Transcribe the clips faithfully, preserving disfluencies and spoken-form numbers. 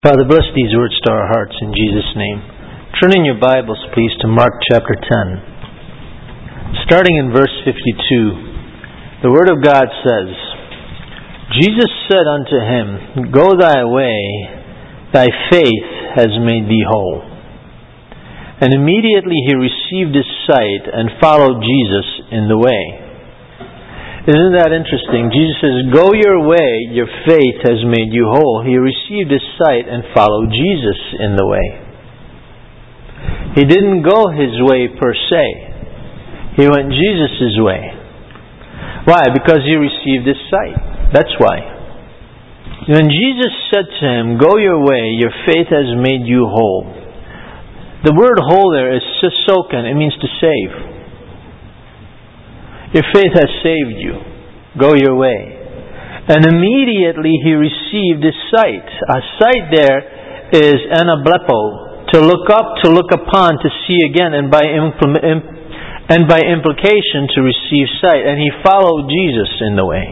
Father, bless these words to our hearts in Jesus' name. Turn in your Bibles, please, to Mark chapter ten. Starting in verse fifty-two, the Word of God says, Jesus said unto him, Go thy way, thy faith has made thee whole. And immediately he received his sight and followed Jesus in the way. Isn't that interesting? Jesus says, Go your way, your faith has made you whole. He received his sight and followed Jesus in the way. He didn't go his way per se. He went Jesus' way. Why? Because he received his sight. That's why. When Jesus said to him, Go your way, your faith has made you whole. The word whole there is sisoken. It means to save. Your faith has saved you. Go your way. And immediately he received his sight. A sight there is anablepo, to look up, to look upon, to see again, and by impl- and by implication to receive sight. And he followed Jesus in the way.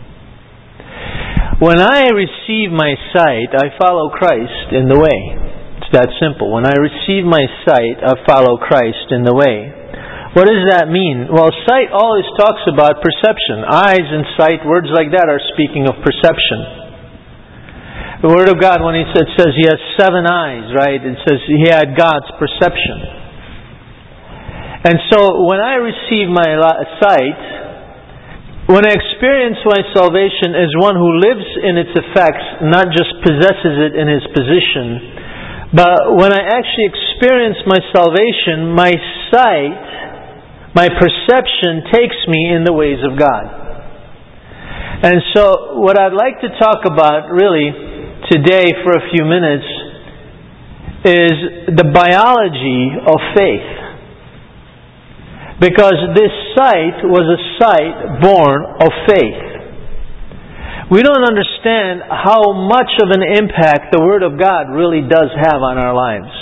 When I receive my sight, I follow Christ in the way. It's that simple. When I receive my sight, I follow Christ in the way. What does that mean? Well, sight always talks about perception. Eyes and sight, words like that are speaking of perception. The Word of God, when He says, says He has seven eyes, right? It says He had God's perception. And so, when I receive my sight, when I experience my salvation as one who lives in its effects, not just possesses it in his position, but when I actually experience my salvation, my sight, my perception takes me in the ways of God. And so what I'd like to talk about really today for a few minutes is the biology of faith. Because this sight was a sight born of faith. We don't understand how much of an impact the Word of God really does have on our lives.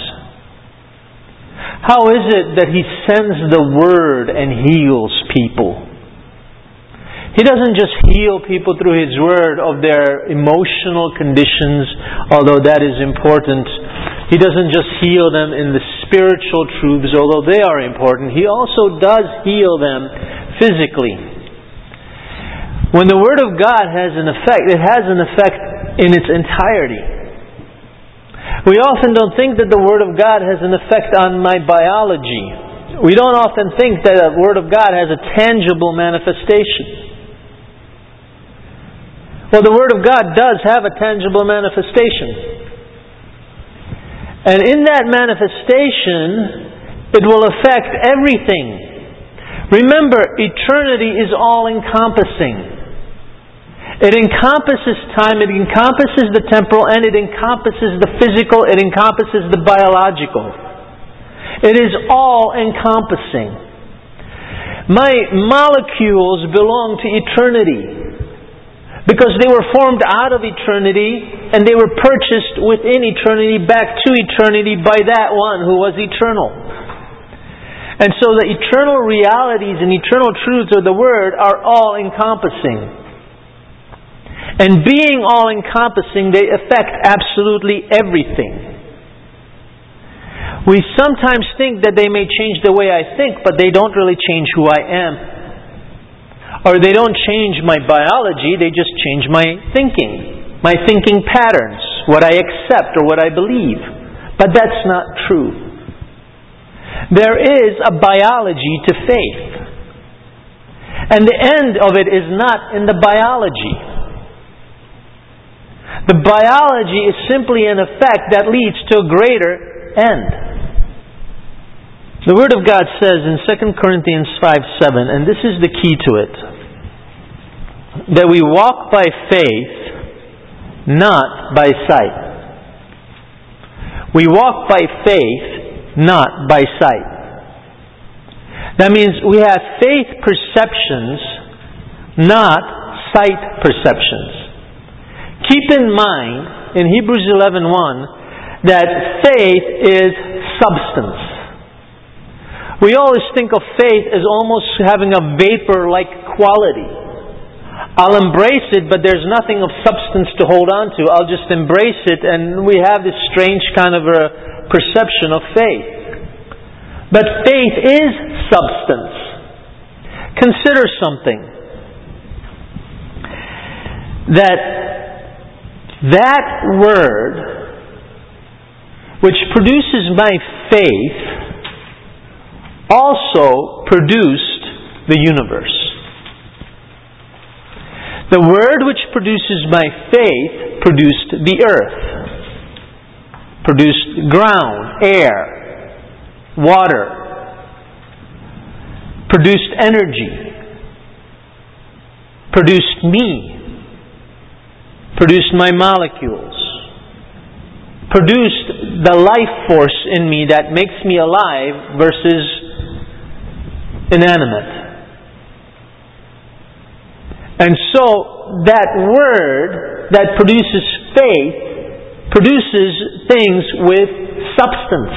How is it that He sends the Word and heals people? He doesn't just heal people through His Word of their emotional conditions, although that is important. He doesn't just heal them in the spiritual truths, although they are important. He also does heal them physically. When the Word of God has an effect, it has an effect in its entirety. We often don't think that the Word of God has an effect on my biology. We don't often think that the Word of God has a tangible manifestation. Well, the Word of God does have a tangible manifestation. And in that manifestation, it will affect everything. Remember, eternity is all-encompassing. It encompasses time, it encompasses the temporal, and it encompasses the physical, it encompasses the biological. It is all-encompassing. My molecules belong to eternity because they were formed out of eternity and they were purchased within eternity back to eternity by that one who was eternal. And so the eternal realities and eternal truths of the Word are all-encompassing. And being all-encompassing, they affect absolutely everything. We sometimes think that they may change the way I think, but they don't really change who I am. Or they don't change my biology, they just change my thinking, my thinking patterns, what I accept or what I believe. But that's not true. There is a biology to faith. And the end of it is not in the biology. The biology is simply an effect that leads to a greater end. The Word of God says in Second Corinthians five seven, and this is the key to it, that we walk by faith, not by sight. We walk by faith, not by sight. That means we have faith perceptions, not sight perceptions. Keep in mind, in Hebrews eleven one, that faith is substance. We always think of faith as almost having a vapor-like quality. I'll embrace it, but there's nothing of substance to hold on to. I'll just embrace it, and we have this strange kind of a perception of faith. But faith is substance. Consider something. That that word which produces my faith also produced the universe. The word which produces my faith produced the earth, produced ground, air, water, produced energy, produced me, produced my molecules, produced the life force in me that makes me alive versus inanimate. And so that word that produces faith produces things with substance.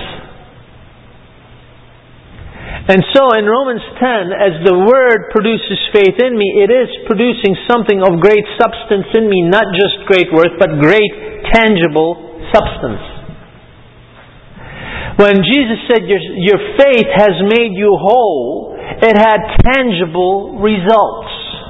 And so in Romans ten, as the Word produces faith in me, it is producing something of great substance in me, not just great worth, but great tangible substance. When Jesus said, your, your faith has made you whole, it had tangible results.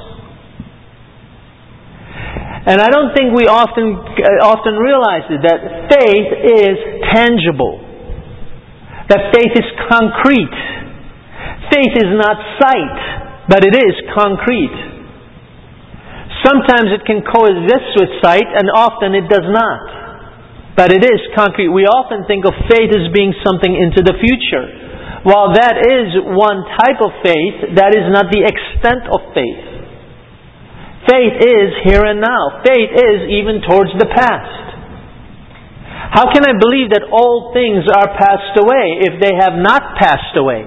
And I don't think we often often realize it, that faith is tangible. That faith is concrete. Faith is not sight, but it is concrete. Sometimes it can coexist with sight, and often it does not. But it is concrete. We often think of faith as being something into the future. While that is one type of faith, that is not the extent of faith. Faith is here and now. Faith is even towards the past. How can I believe that all things are passed away if they have not passed away?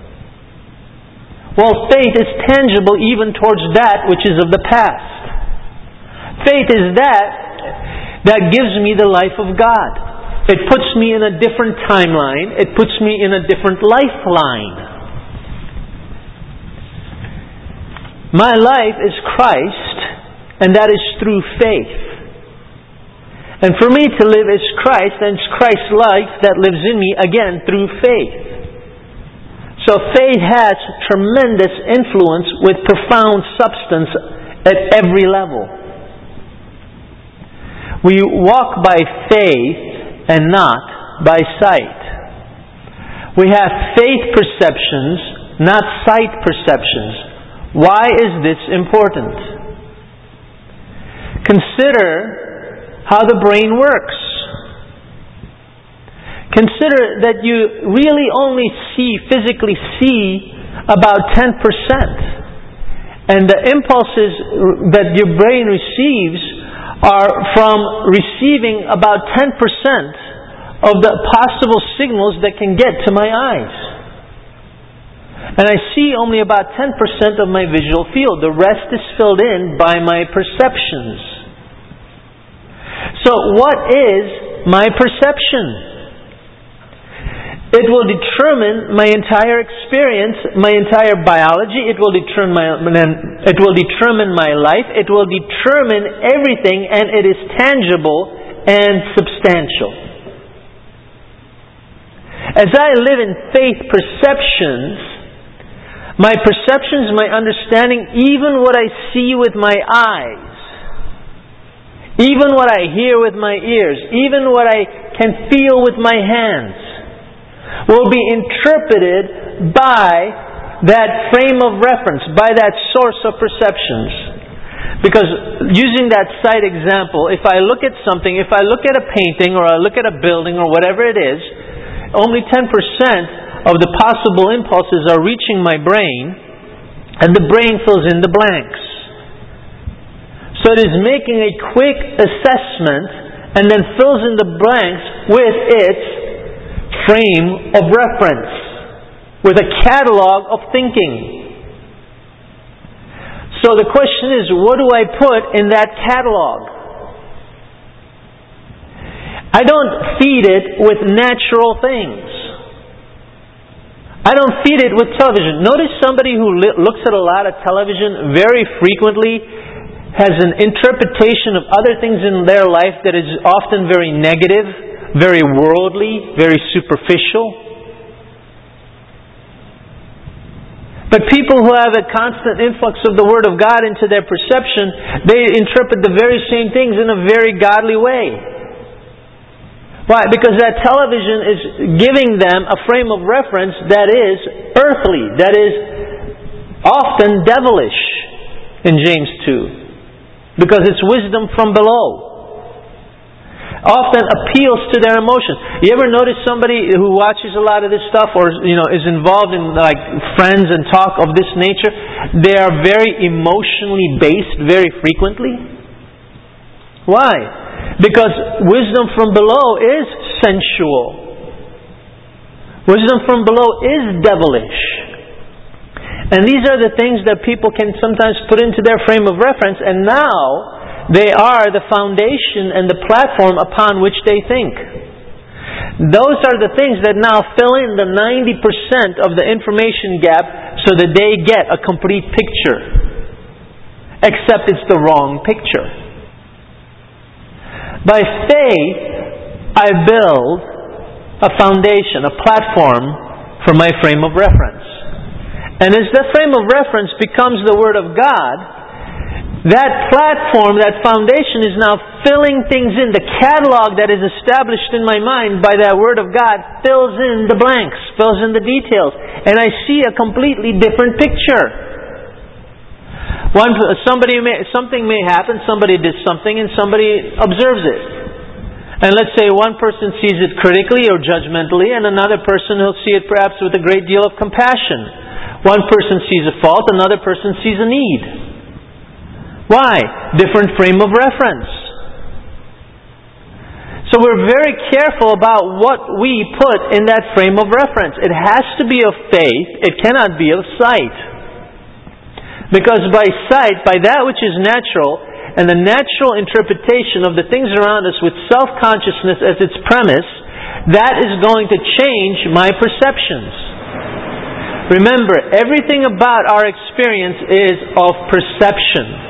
Well, faith is tangible even towards that which is of the past. Faith is that that gives me the life of God. It puts me in a different timeline. It puts me in a different lifeline. My life is Christ, and that is through faith. And for me to live is Christ, and it's Christ's life that lives in me, again, through faith. So faith has tremendous influence with profound substance at every level. We walk by faith and not by sight. We have faith perceptions, not sight perceptions. Why is this important? Consider how the brain works. Consider that you really only see, physically see, about ten percent. And the impulses that your brain receives are from receiving about ten percent of the possible signals that can get to my eyes. And I see only about ten percent of my visual field. The rest is filled in by my perceptions. So what is my perception? It will determine my entire experience, my entire biology. It will determine my, it will determine my life. It will determine everything, and it is tangible and substantial. As I live in faith perceptions, my perceptions, my understanding, even what I see with my eyes, even what I hear with my ears, even what I can feel with my hands, will be interpreted by that frame of reference, by that source of perceptions. Because using that sight example, if I look at something, if I look at a painting or I look at a building or whatever it is, only ten percent of the possible impulses are reaching my brain, and the brain fills in the blanks. So it is making a quick assessment and then fills in the blanks with its frame of reference, with a catalog of thinking. So the question is, what do I put in that catalog? I don't feed it with natural things. I don't feed it with television. Notice somebody who li- looks at a lot of television very frequently has an interpretation of other things in their life that is often very negative, very worldly, very superficial. But people who have a constant influx of the Word of God into their perception, they interpret the very same things in a very godly way. Why? Because that television is giving them a frame of reference that is earthly, that is often devilish in James two. Because it's wisdom from below. Often appeals to their emotions. You ever notice somebody who watches a lot of this stuff, or you know, is involved in like friends and talk of this nature? They are very emotionally based very frequently. Why? Because wisdom from below is sensual. Wisdom from below is devilish. And these are the things that people can sometimes put into their frame of reference, and now they are the foundation and the platform upon which they think. Those are the things that now fill in the ninety percent of the information gap so that they get a complete picture. Except it's the wrong picture. By faith, I build a foundation, a platform for my frame of reference. And as the frame of reference becomes the Word of God, that platform, that foundation is now filling things in. The catalog that is established in my mind by that Word of God fills in the blanks, fills in the details. And I see a completely different picture. One, somebody may, something may happen, somebody did something, and somebody observes it. And let's say one person sees it critically or judgmentally, and another person will see it perhaps with a great deal of compassion. One person sees a fault, another person sees a need. Why? Different frame of reference. So we're very careful about what we put in that frame of reference. It has to be of faith. It cannot be of sight. Because by sight, by that which is natural, and the natural interpretation of the things around us with self-consciousness as its premise, that is going to change my perceptions. Remember, everything about our experience is of perception.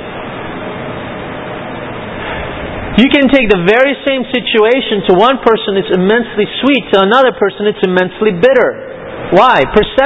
You can take the very same situation. To one person it's immensely sweet, to another person it's immensely bitter. Why?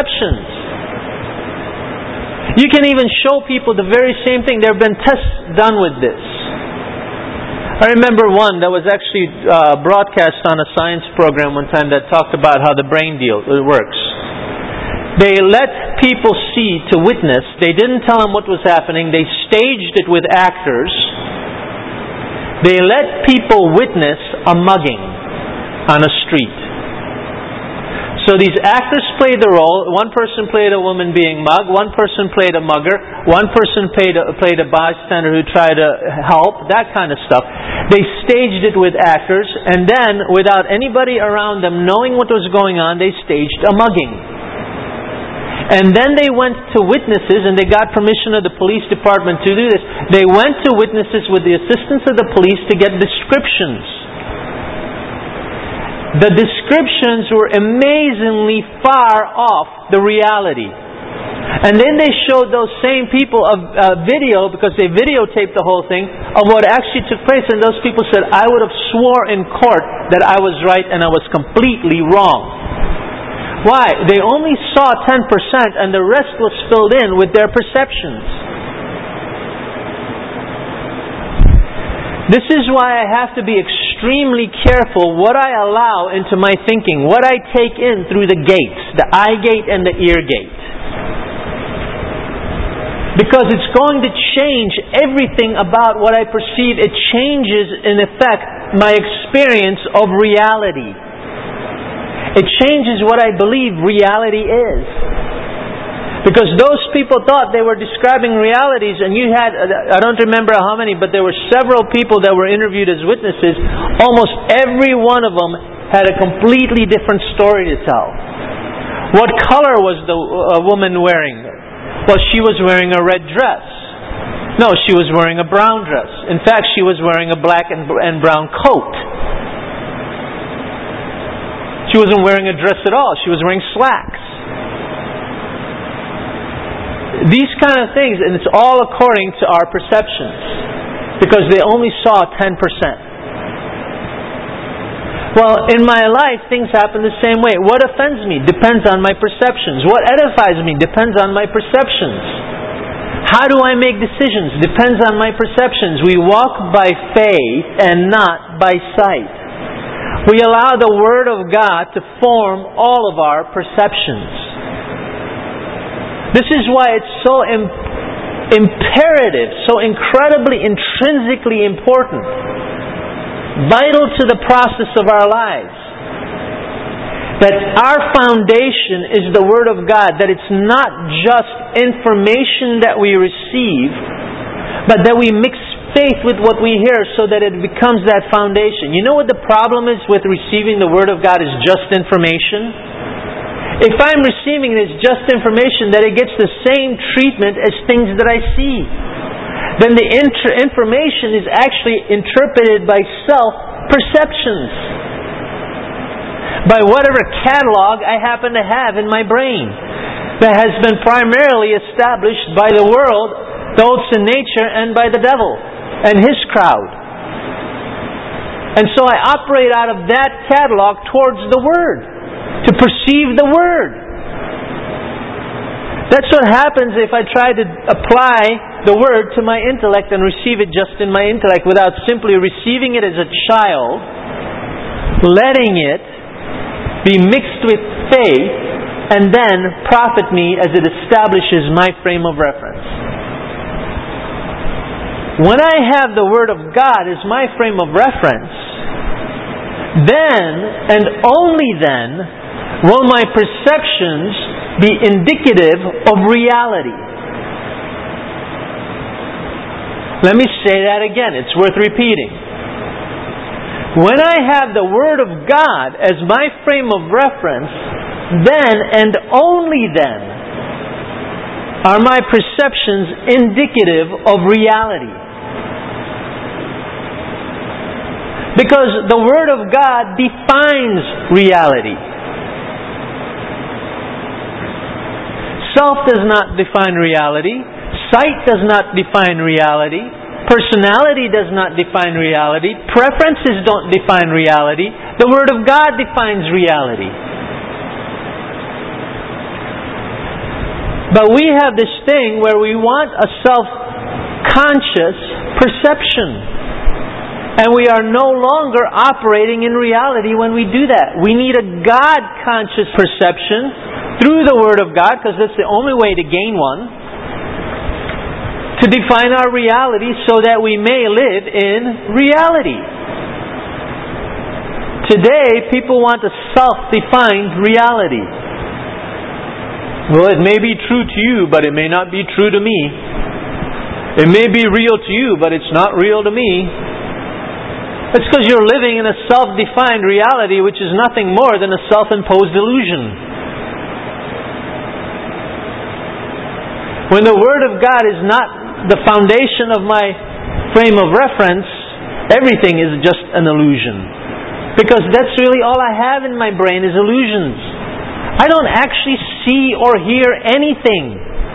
Perceptions. You can even show people the very same thing. There have been tests done with this. I remember one that was actually uh, broadcast on a science program one time that talked about how the brain deal it works. They let people see to witness. They didn't tell them what was happening. They staged it with actors. They let people witness a mugging on a street. So these actors played the role. One person played a woman being mugged. One person played a mugger. One person played a, played a bystander who tried to help. That kind of stuff. They staged it with actors, and then, without anybody around them knowing what was going on, they staged a mugging. And then they went to witnesses, and they got permission of the police department to do this. They went to witnesses with the assistance of the police to get descriptions. The descriptions were amazingly far off the reality. And then they showed those same people a, a video, because they videotaped the whole thing, of what actually took place. And those people said, I would have swore in court that I was right and I was completely wrong. Why? They only saw ten percent and the rest was filled in with their perceptions. This is why I have to be extremely careful what I allow into my thinking, what I take in through the gates, the eye gate and the ear gate. Because it's going to change everything about what I perceive. It changes, in effect, my experience of reality. It changes what I believe reality is. Because those people thought they were describing realities, and you had, I don't remember how many, but there were several people that were interviewed as witnesses. Almost every one of them had a completely different story to tell. What color was the uh, woman wearing? Well, she was wearing a red dress. No, she was wearing a brown dress. In fact, she was wearing a black and, and brown coat. She wasn't wearing a dress at all. She was wearing slacks. These kind of things, and it's all according to our perceptions. because they only saw ten percent. Well, in my life, things happen the same way. What offends me depends on my perceptions. What edifies me depends on my perceptions. How do I make decisions? Depends on my perceptions. We walk by faith and not by sight. We allow the Word of God to form all of our perceptions. This is why it's so im- imperative, so incredibly intrinsically important, vital to the process of our lives, that our foundation is the Word of God, that it's not just information that we receive, but that we mix faith with what we hear so that it becomes that foundation. You know what the problem is with receiving the Word of God is just information? If I'm receiving it as just information, that it gets the same treatment as things that I see, then the inter- information is actually interpreted by self-perceptions, by whatever catalog I happen to have in my brain that has been primarily established by the world, those in nature, and by the devil and his crowd. And so I operate out of that catalog towards the Word, to perceive the Word. That's what happens if I try to apply the Word to my intellect and receive it just in my intellect without simply receiving it as a child, letting it be mixed with faith, and then profit me as it establishes my frame of reference. When I have the Word of God as my frame of reference, then and only then will my perceptions be indicative of reality. Let me say that again. It's worth repeating. When I have the Word of God as my frame of reference, then and only then are my perceptions indicative of reality. Because the Word of God defines reality. Self does not define reality. Sight does not define reality. Personality does not define reality. Preferences don't define reality. The Word of God defines reality. But we have this thing where we want a self-conscious perception. And we are no longer operating in reality when we do that. We need a God-conscious perception through the Word of God, because that's the only way to gain one, to define our reality so that we may live in reality. Today, people want a self-defined reality. Well, it may be true to you, but it may not be true to me. It may be real to you, but it's not real to me. It's because you're living in a self-defined reality, which is nothing more than a self-imposed illusion. When the Word of God is not the foundation of my frame of reference, everything is just an illusion. Because that's really all I have in my brain is illusions. I don't actually see or hear anything.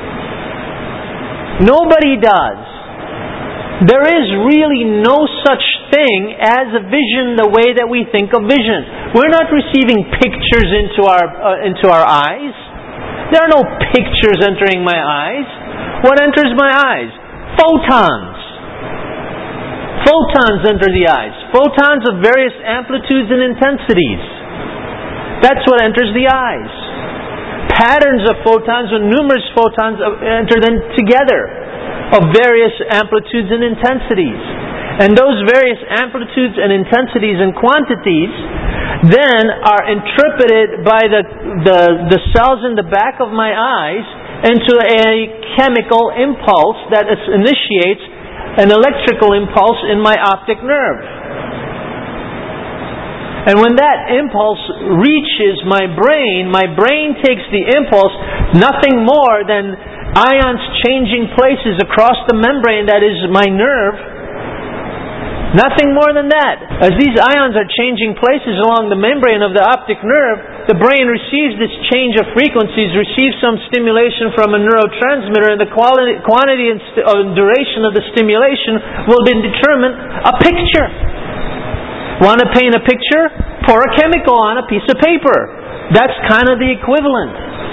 Nobody does. There is really no such thing as a vision the way that we think of vision. We're not receiving pictures into our uh, into our eyes. There are no pictures entering my eyes. What enters my eyes? Photons. Photons enter the eyes. Photons of various amplitudes and intensities. That's what enters the eyes. Patterns of photons, or numerous photons enter them together, of various amplitudes and intensities. And those various amplitudes and intensities and quantities then are interpreted by the, the, the cells in the back of my eyes into a chemical impulse that initiates an electrical impulse in my optic nerve. And when that impulse reaches my brain, my brain takes the impulse, nothing more than ions changing places across the membrane that is my nerve, Nothing more than that. As these ions are changing places along the membrane of the optic nerve, the brain receives this change of frequencies, receives some stimulation from a neurotransmitter, and the quality, quantity and st- uh, duration of the stimulation will be determined a picture. Want to paint a picture? Pour a chemical on a piece of paper. That's kind of the equivalent.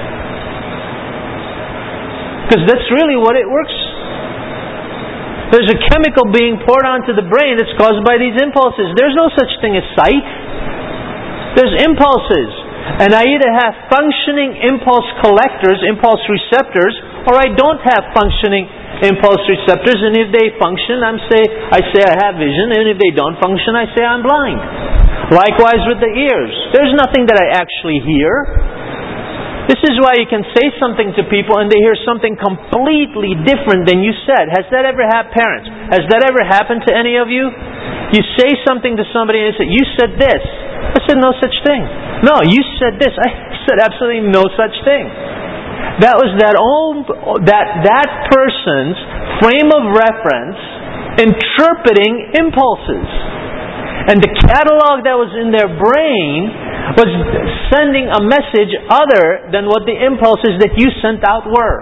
Because that's really what it works. There's a chemical being poured onto the brain that's caused by these impulses. There's no such thing as sight. There's impulses. And I either have functioning impulse collectors, impulse receptors, or I don't have functioning impulse receptors. And if they function, I'm say, I say I have vision. And if they don't function, I say I'm blind. Likewise with the ears. There's nothing that I actually hear. This is why you can say something to people and they hear something completely different than you said. Has that ever happened, parents? Has that ever happened to any of you? You say something to somebody and they say, "You said this." I said, "No such thing." "No, you said this." I said, "Absolutely no such thing." That was that old, that that person's frame of reference interpreting impulses. And the catalog that was in their brain was sending a message other than what the impulses that you sent out were.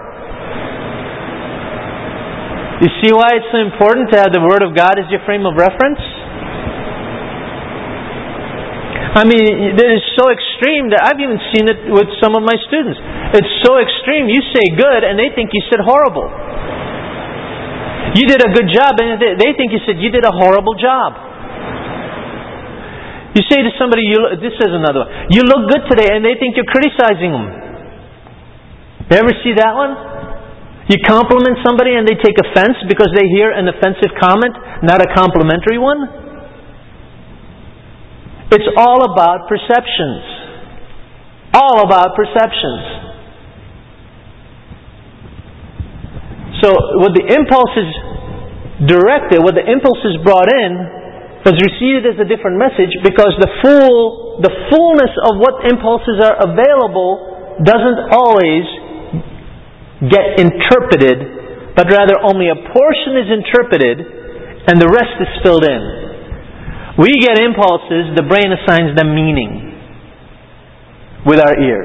You see why it's so important to have the Word of God as your frame of reference? I mean, it is so extreme that I've even seen it with some of my students. It's so extreme. You say good and they think you said horrible. You did a good job and they think you said you did a horrible job. You say to somebody, you look, this is another one, "You look good today," and they think you're criticizing them. You ever see that one? You compliment somebody and they take offense because they hear an offensive comment, not a complimentary one. It's all about perceptions. All about perceptions. So what the impulse is directed, what the impulse is brought in, was received as a different message because the full, the fullness of what impulses are available doesn't always get interpreted, but rather only a portion is interpreted and the rest is filled in. We get impulses, the brain assigns them meaning with our ears.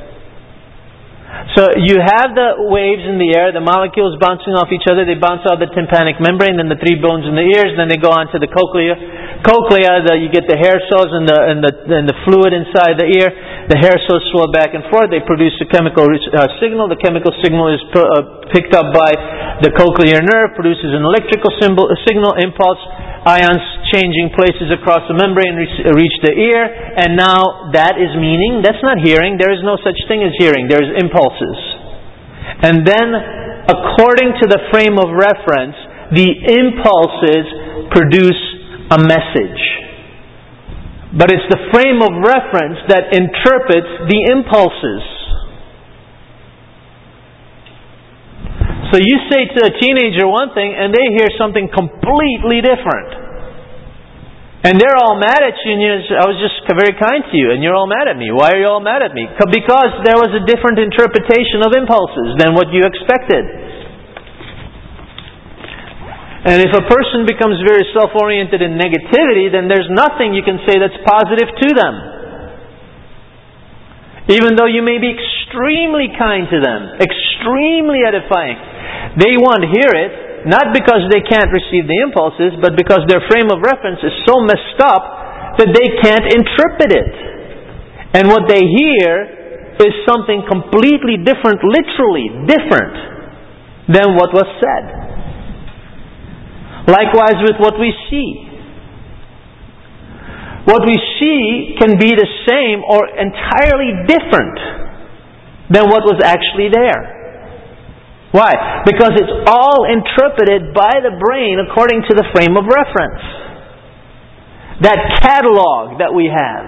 So you have the waves in the air, the molecules bouncing off each other. They bounce off the tympanic membrane, then the three bones in the ears, then they go on to the cochlea. Cochlea, the, you get the hair cells and the, and, the, and the fluid inside the ear. The hair cells swell back and forth. They produce a chemical uh, signal. The chemical signal is pro, uh, picked up by the cochlear nerve, produces an electrical symbol, a signal impulse. Ions changing places across the membrane reach the ear, and now that is meaning. That's not hearing. There is no such thing as hearing. There is impulses. And then, according to the frame of reference, the impulses produce a message. But it's the frame of reference that interprets the impulses. So you say to a teenager one thing and they hear something completely different. And they're all mad at you and you say, "I was just very kind to you and you're all mad at me. Why are you all mad at me?" Because there was a different interpretation of impulses than what you expected. And if a person becomes very self-oriented in negativity, then there's nothing you can say that's positive to them. Even though you may be extremely kind to them, extremely edifying. They won't hear it, not because they can't receive the impulses, but because their frame of reference is so messed up that they can't interpret it. And what they hear is something completely different, literally different, than what was said. Likewise with what we see. What we see can be the same or entirely different than what was actually there. Why? Because it's all interpreted by the brain according to the frame of reference. That catalog that we have.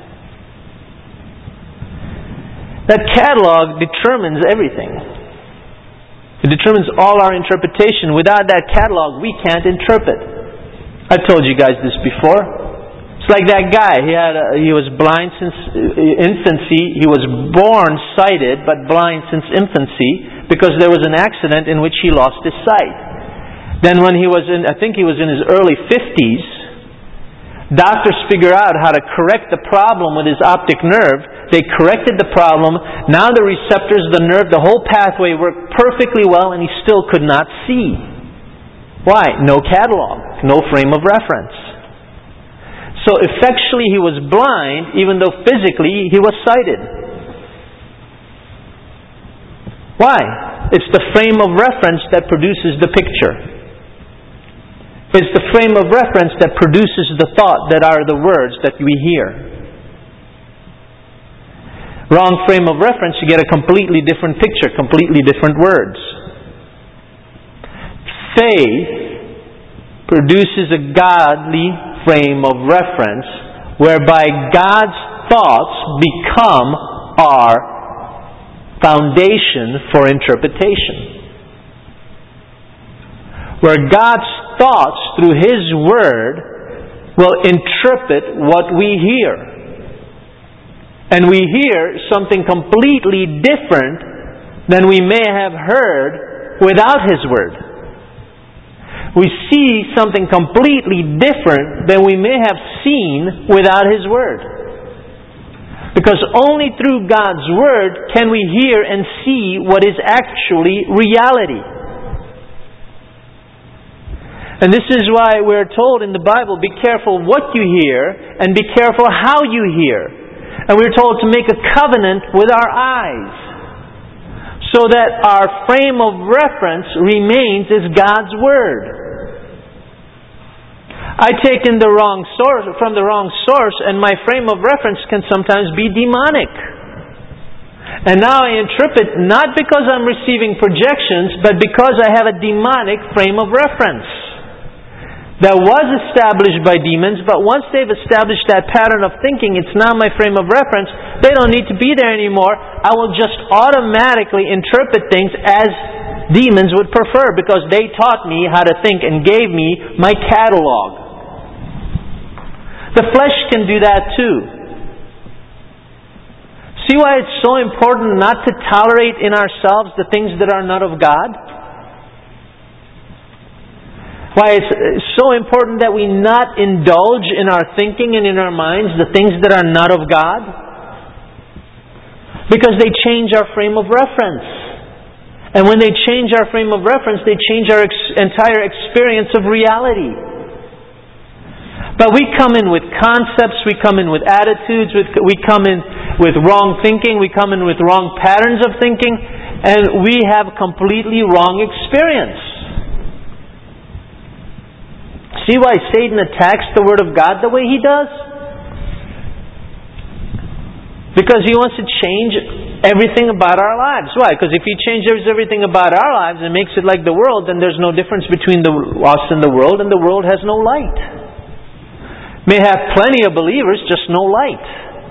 That catalog determines everything. It determines all our interpretation. Without that catalog, we can't interpret. I've told you guys this before. It's like that guy. He had a, he was blind since infancy. He was born sighted, but blind since infancy, because there was an accident in which he lost his sight. Then when he was in, I think he was in his early fifties, doctors figured out how to correct the problem with his optic nerve. They corrected the problem. Now the receptors, the nerve, the whole pathway worked perfectly well, and he still could not see. Why? No catalog, no frame of reference. So effectually he was blind, even though physically he was sighted. Why? It's the frame of reference that produces the picture. It's the frame of reference that produces the thought that are the words that we hear. Wrong frame of reference, you get a completely different picture, completely different words. Faith produces a godly frame of reference whereby God's thoughts become our foundation for interpretation. Where God's thoughts through His Word will interpret what we hear. And we hear something completely different than we may have heard without His Word. We see something completely different than we may have seen without His Word. Because only through God's Word can we hear and see what is actually reality. And this is why we're told in the Bible, be careful what you hear and be careful how you hear. And we're told to make a covenant with our eyes so that our frame of reference remains as God's Word. I take in the wrong source from the wrong source, and my frame of reference can sometimes be demonic. And now I interpret not because I'm receiving projections, but because I have a demonic frame of reference that was established by demons, but once they've established that pattern of thinking, it's now my frame of reference. They don't need to be there anymore. I will just automatically interpret things as demons would prefer, because they taught me how to think and gave me my catalog. The flesh can do that too. See why it's so important not to tolerate in ourselves the things that are not of God? Why it's so important that we not indulge in our thinking and in our minds the things that are not of God? Because they change our frame of reference. And when they change our frame of reference, they change our ex- entire experience of reality. But we come in with concepts, we come in with attitudes, we come in with wrong thinking, we come in with wrong patterns of thinking, and we have completely wrong experience. See why Satan attacks the Word of God the way he does? Because he wants to change everything about our lives. Why? Because if he changes everything about our lives and makes it like the world, then there's no difference between the, us and the world, and the world has no light. May have plenty of believers, just no light.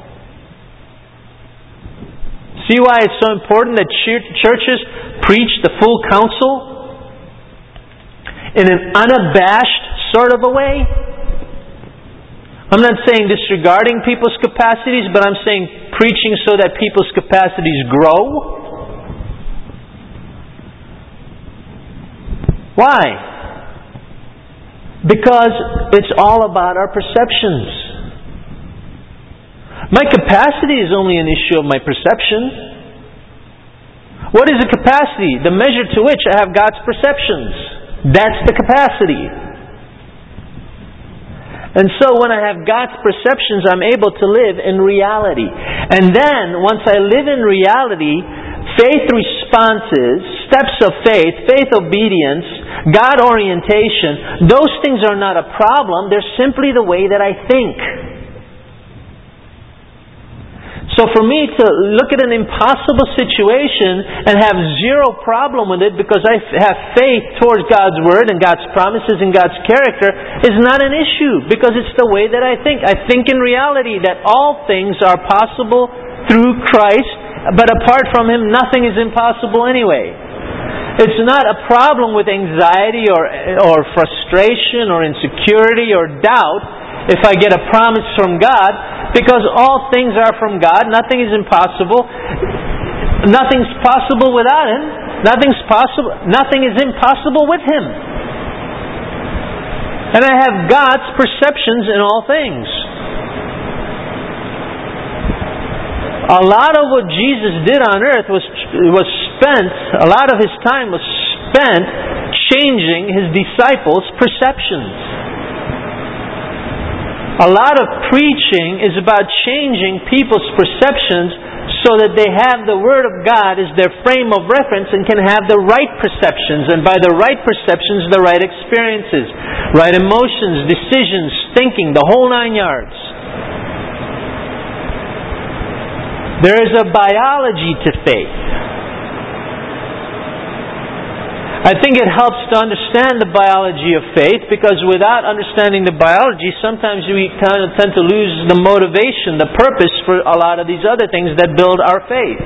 See why it's so important that churches preach the full counsel in an unabashed sort of a way? I'm not saying disregarding people's capacities, but I'm saying preaching so that people's capacities grow. Why? Because it's all about our perceptions. My capacity is only an issue of my perception. What is a capacity? The measure to which I have God's perceptions. That's the capacity. And so when I have God's perceptions, I'm able to live in reality. And then, once I live in reality, faith responses, steps of faith, faith obedience, God orientation, those things are not a problem. They're simply the way that I think. So for me to look at an impossible situation and have zero problem with it because I have faith towards God's Word and God's promises and God's character is not an issue, because it's the way that I think. I think in reality that all things are possible through Christ, but apart from Him nothing is impossible anyway. It's not a problem with anxiety or, or frustration or insecurity or doubt if I get a promise from God, because all things are from God. Nothing is impossible. Nothing's possible without Him. Nothing's possible. Nothing is impossible with Him. And I have God's perceptions in all things. A lot of what Jesus did on earth was was spent, a lot of His time was spent changing His disciples' perceptions. A lot of preaching is about changing people's perceptions so that they have the Word of God as their frame of reference and can have the right perceptions. And by the right perceptions, the right experiences, right emotions, decisions, thinking, the whole nine yards. There is a biology to faith. I think it helps to understand the biology of faith, because without understanding the biology, sometimes we kind of tend to lose the motivation, the purpose for a lot of these other things that build our faith.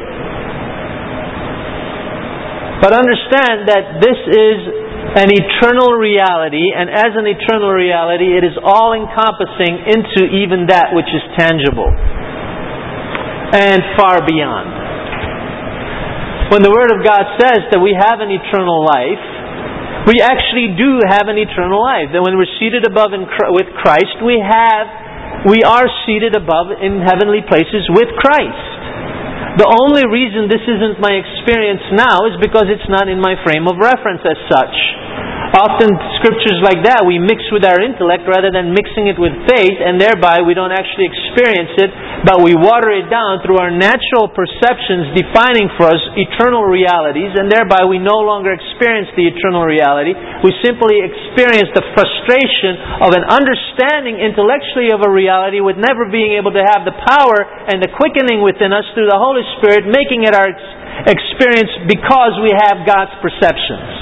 But understand that this is an eternal reality, and as an eternal reality, it is all-encompassing into even that which is tangible and far beyond. When the Word of God says that we have an eternal life, we actually do have an eternal life. That when we're seated above in, with Christ, we have, we are seated above in heavenly places with Christ. The only reason this isn't my experience now is because it's not in my frame of reference as such. Often scriptures like that we mix with our intellect rather than mixing it with faith, and thereby we don't actually experience it, but we water it down through our natural perceptions defining for us eternal realities, and thereby we no longer experience the eternal reality. We simply experience the frustration of an understanding intellectually of a reality with never being able to have the power and the quickening within us through the Holy Spirit, making it our experience because we have God's perceptions.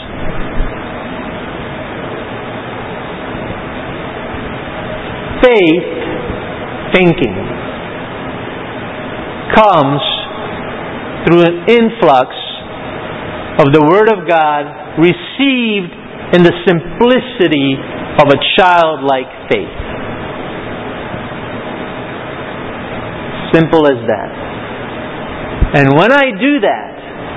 Faith thinking comes through an influx of the Word of God received in the simplicity of a childlike faith. Simple as that. And when I do that,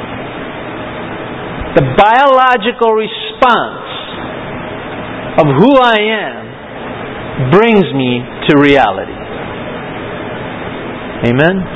the biological response of who I am brings me to reality. Amen?